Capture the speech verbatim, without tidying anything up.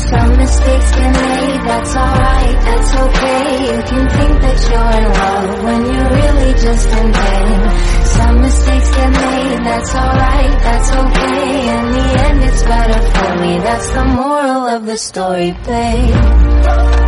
Some mistakes get made, that's alright, that's okay. You can think that you're in love when you're really just in pain. Some mistakes get made, that's alright, that's okay. In the end it's better for me, that's the moral of the story, babe.